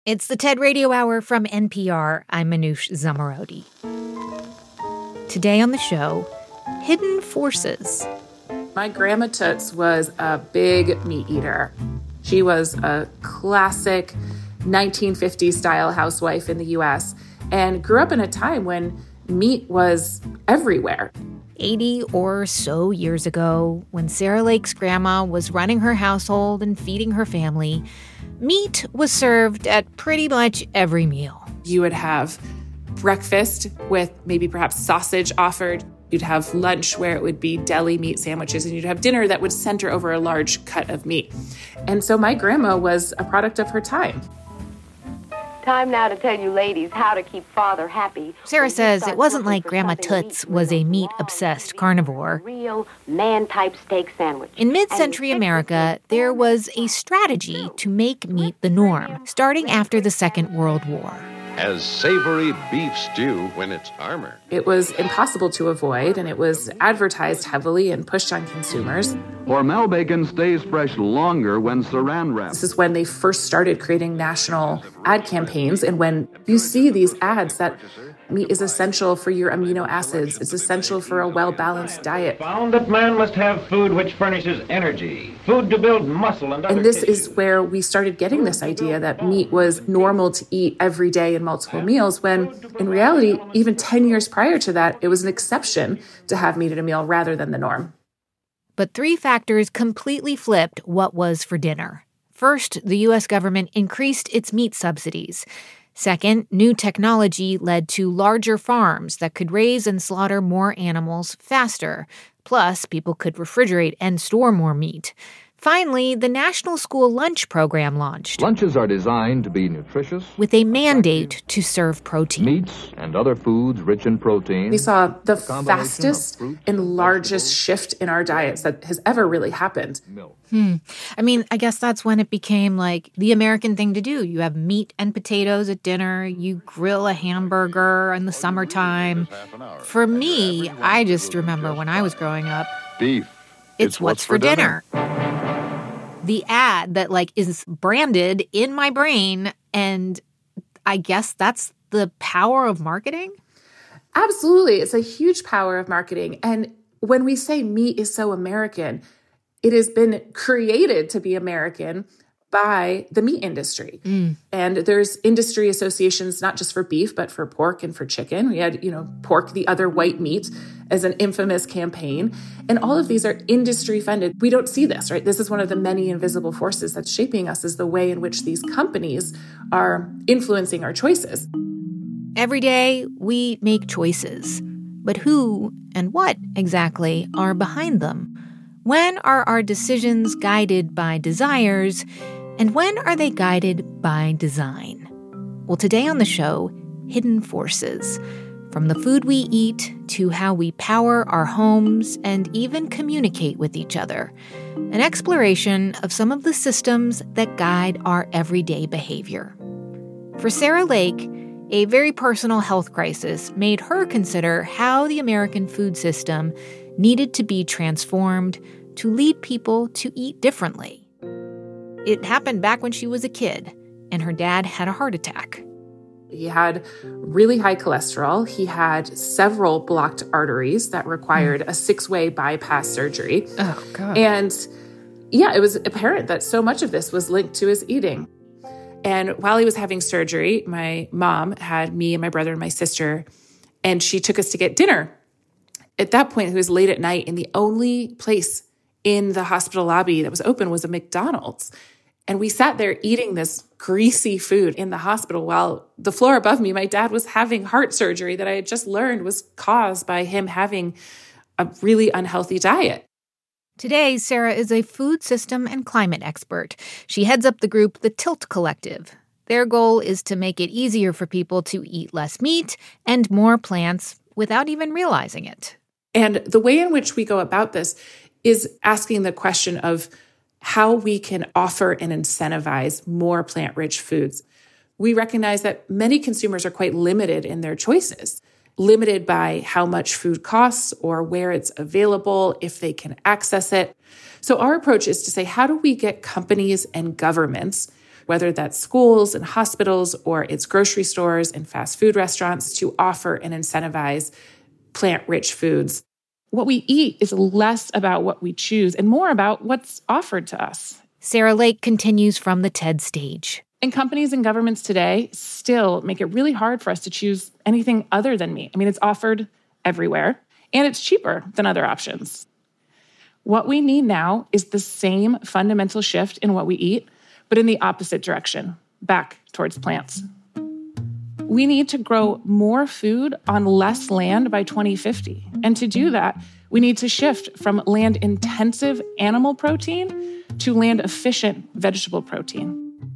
It's the TED Radio Hour from NPR. I'm Manoush Zomorodi. Today on the show, hidden forces. My grandma Toots was a big meat eater. She was a classic 1950s style housewife in the U.S. and grew up in a time when meat was everywhere. 80 or so years ago, when Sarah Lake's grandma was running her household and feeding her family, meat was served at pretty much every meal. You would have breakfast with maybe perhaps sausage offered. You'd have lunch where it would be deli meat sandwiches, and you'd have dinner that would center over a large cut of meat. And so my grandma was a product of her time. Time now to tell you ladies how to keep father happy. Sarah says it wasn't like Grandma Toots was a meat-obsessed carnivore. Real man-type steak sandwich. In mid-century America, there was a strategy to make meat the norm, starting after the Second World War. As savory beef stew when it's armor. It was impossible to avoid, and it was advertised heavily and pushed on consumers. Hormel bacon stays fresh longer when saran wrapped. This is when they first started creating national ad campaigns, and when you see these ads that meat is essential for your amino acids, it's essential for a well-balanced diet. Found that man must have food which furnishes energy, food to build muscle and other And this tissues. is where we started getting this idea that meat was normal to eat every day in multiple meals, when in reality, even 10 years prior to that, it was an exception to have meat at a meal rather than the norm. But three factors completely flipped what was for dinner. First, the U.S. government increased its meat subsidies. Second, new technology led to larger farms that could raise and slaughter more animals faster. Plus, people could refrigerate and store more meat. Finally, the National School Lunch Program launched. Lunches are designed to be nutritious, with a mandate to serve protein. meats and other foods rich in protein. We saw the Combination fastest of fruit, and largest shift in our diets that has ever really happened. milk. I mean, I guess that's when it became like the American thing to do. You have meat and potatoes at dinner. You grill a hamburger in the summertime. For me, I just remember when I was growing up, Beef. it's what's for dinner. The ad that is branded in my brain, and I guess that's the power of marketing. Absolutely. It's a huge power of marketing. And when we say meat is so American, it has been created to be American by the meat industry. And there's industry associations, not just for beef, but for pork and for chicken. We had, pork, the other white meat, as an infamous campaign. And all of these are industry funded. We don't see this, right? This is one of the many invisible forces that's shaping us, is the way in which these companies are influencing our choices. Every day, we make choices. But who and what exactly are behind them? When are our decisions guided by desires, and when are they guided by design? Well, today on the show, hidden forces. From the food we eat to how we power our homes and even communicate with each other. An exploration of some of the systems that guide our everyday behavior. For Sarah Lake, a very personal health crisis made her consider how the American food system needed to be transformed to lead people to eat differently. It happened back when she was a kid, and her dad had a heart attack. He had really high cholesterol. He had several blocked arteries that required a 6-way bypass surgery. Oh, God. And yeah, it was apparent that so much of this was linked to his eating. And while he was having surgery, my mom had me and my brother and my sister, and she took us to get dinner. At that point, it was late at night, and the only place in the hospital lobby that was open was a McDonald's. And we sat there eating this greasy food in the hospital while the floor above me, my dad was having heart surgery that I had just learned was caused by him having a really unhealthy diet. Today, Sarah is a food system and climate expert. She heads up the group The Tilt Collective. Their goal is to make it easier for people to eat less meat and more plants without even realizing it. And the way in which we go about this is asking the question of how we can offer and incentivize more plant-rich foods. We recognize that many consumers are quite limited in their choices, limited by how much food costs or where it's available, if they can access it. So our approach is to say, how do we get companies and governments whether that's schools and hospitals or it's grocery stores and fast food restaurants, to offer and incentivize plant-rich foods. What we eat is less about what we choose and more about what's offered to us. Sarah Lake continues from the TED stage. And companies and governments today still make it really hard for us to choose anything other than meat. I mean, it's offered everywhere, and it's cheaper than other options. What we need now is the same fundamental shift in what we eat, but in the opposite direction, back towards plants. We need to grow more food on less land by 2050. And to do that, we need to shift from land-intensive animal protein to land-efficient vegetable protein.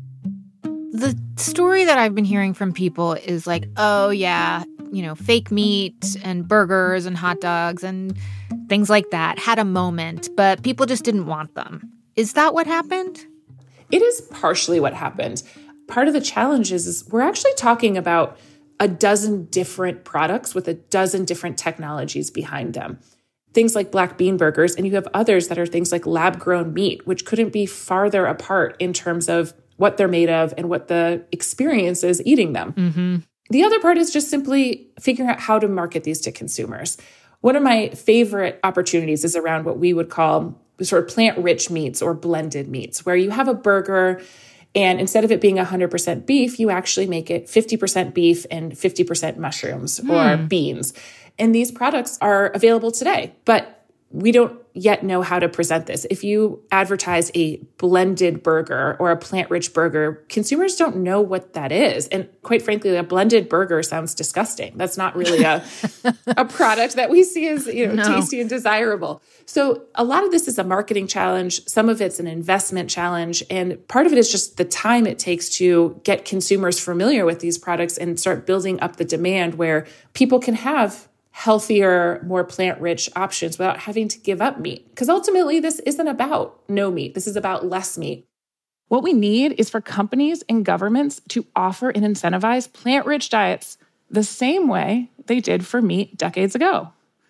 The story that I've been hearing from people is like, oh yeah, fake meat and burgers and hot dogs and things like that had a moment, but people just didn't want them. Is that what happened? It is partially what happened. Part of the challenge is we're actually talking about a dozen different products with a dozen different technologies behind them. Things like black bean burgers, and you have others that are things like lab-grown meat, which couldn't be farther apart in terms of what they're made of and what the experience is eating them. Mm-hmm. The other part is just simply figuring out how to market these to consumers. One of my favorite opportunities is around what we would call sort of plant-rich meats or blended meats, where you have a burger and instead of it being 100% beef, you actually make it 50% beef and 50% mushrooms or beans. And these products are available today, but we don't yet know how to present this. If you advertise a blended burger or a plant-rich burger, consumers don't know what that is. And quite frankly, a blended burger sounds disgusting. That's not really a product that we see as tasty and desirable. So a lot of this is a marketing challenge. Some of it's an investment challenge. And part of it is just the time it takes to get consumers familiar with these products and start building up the demand where people can have healthier, more plant-rich options without having to give up meat. Because ultimately, this isn't about no meat. This is about less meat. What we need is for companies and governments to offer and incentivize plant-rich diets the same way they did for meat decades ago.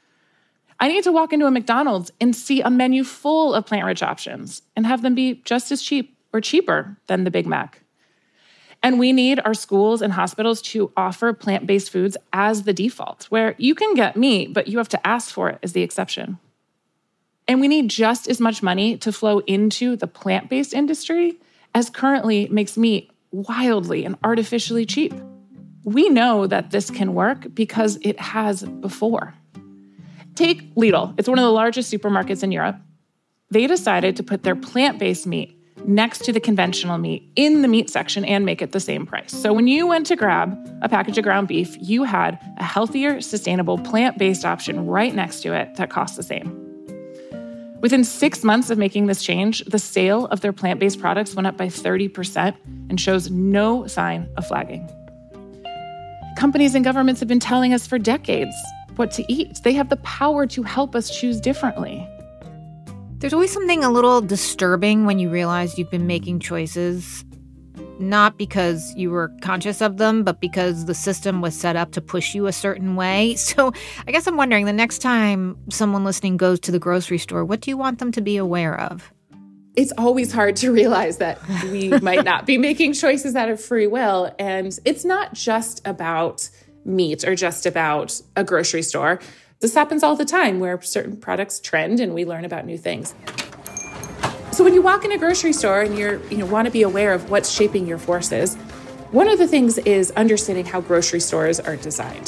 I need to walk into a McDonald's and see a menu full of plant-rich options and have them be just as cheap or cheaper than the Big Mac. And we need our schools and hospitals to offer plant-based foods as the default, where you can get meat, but you have to ask for it as the exception. And we need just as much money to flow into the plant-based industry as currently makes meat wildly and artificially cheap. We know that this can work because it has before. Take Lidl. It's one of the largest supermarkets in Europe. They decided to put their plant-based meat next to the conventional meat in the meat section and make it the same price. So when you went to grab a package of ground beef, you had a healthier, sustainable, plant-based option right next to it that cost the same. Within 6 months of making this change, the sale of their plant-based products went up by 30% and shows no sign of flagging. Companies and governments have been telling us for decades what to eat. They have the power to help us choose differently. There's always something a little disturbing when you realize you've been making choices, not because you were conscious of them, but because the system was set up to push you a certain way. So I guess I'm wondering, the next time someone listening goes to the grocery store, what do you want them to be aware of? It's always hard to realize that we might not be making choices out of free will. And it's not just about meat or just about a grocery store. This happens all the time where certain products trend and we learn about new things. So when you walk in a grocery store and you want to be aware of what's shaping your forces, one of the things is understanding how grocery stores are designed.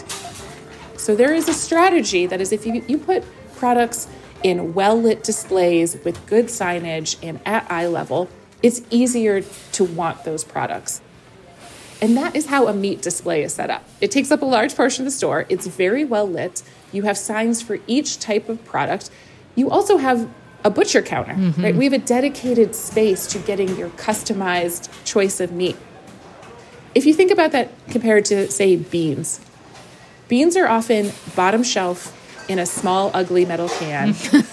So there is a strategy that is if you put products in well-lit displays with good signage and at eye level, it's easier to want those products. And that is how a meat display is set up. It takes up a large portion of the store. It's very well lit. You have signs for each type of product. You also have a butcher counter, right? We have a dedicated space to getting your customized choice of meat. If you think about that compared to, say, beans. Beans are often bottom shelf in a small, ugly metal can.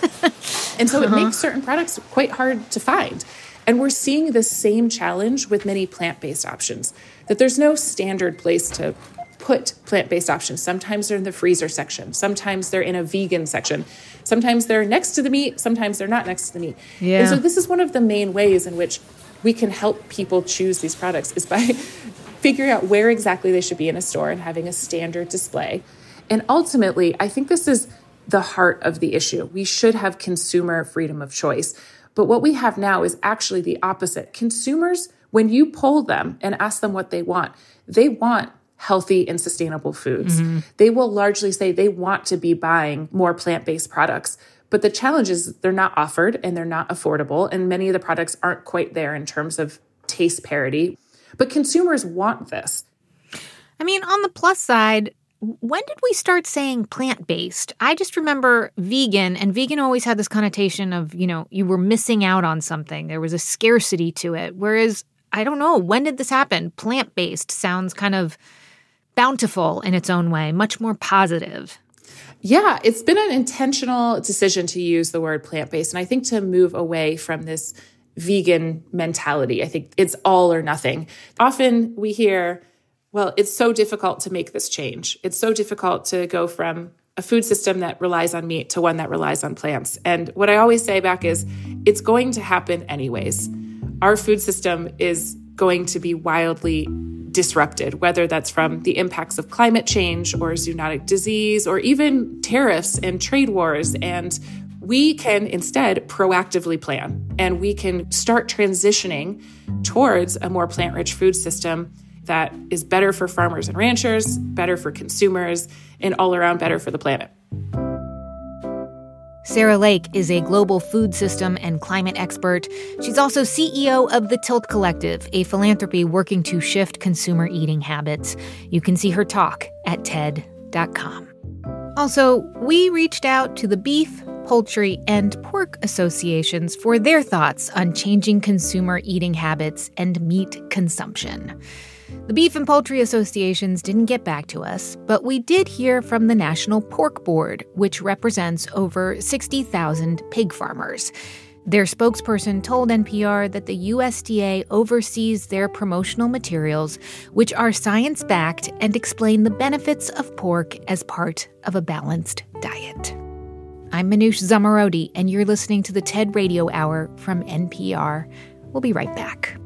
And so it makes certain products quite hard to find. And we're seeing the same challenge with many plant-based options, that there's no standard place to put plant-based options. Sometimes they're in the freezer section. Sometimes they're in a vegan section. Sometimes they're next to the meat. Sometimes they're not next to the meat. Yeah. And so this is one of the main ways in which we can help people choose these products is by figuring out where exactly they should be in a store and having a standard display. And ultimately, I think this is the heart of the issue. We should have consumer freedom of choice. But what we have now is actually the opposite. Consumers, when you poll them and ask them what they want healthy and sustainable foods. Mm-hmm. They will largely say they want to be buying more plant-based products. But the challenge is they're not offered and they're not affordable. And many of the products aren't quite there in terms of taste parity. But consumers want this. I mean, on the plus side, when did we start saying plant-based? I just remember vegan, and vegan always had this connotation of, you were missing out on something. There was a scarcity to it. Whereas, I don't know, when did this happen? Plant-based sounds kind of bountiful in its own way, much more positive. Yeah, it's been an intentional decision to use the word plant-based, and I think to move away from this vegan mentality. I think it's all or nothing. Often we hear, well, it's so difficult to make this change. It's so difficult to go from a food system that relies on meat to one that relies on plants. And what I always say back is, it's going to happen anyways. Our food system is going to be wildly disrupted, whether that's from the impacts of climate change or zoonotic disease or even tariffs and trade wars. And we can instead proactively plan, and we can start transitioning towards a more plant-rich food system that is better for farmers and ranchers, better for consumers, and all around better for the planet. Sarah Lake is a global food system and climate expert. She's also CEO of the Tilt Collective, a philanthropy working to shift consumer eating habits. You can see her talk at TED.com. Also, we reached out to the beef, poultry, and pork associations for their thoughts on changing consumer eating habits and meat consumption. The beef and poultry associations didn't get back to us, but we did hear from the National Pork Board, which represents over 60,000 pig farmers. Their spokesperson told NPR that the USDA oversees their promotional materials, which are science-backed and explain the benefits of pork as part of a balanced diet. I'm Manoush Zomorodi, and you're listening to the TED Radio Hour from NPR. We'll be right back.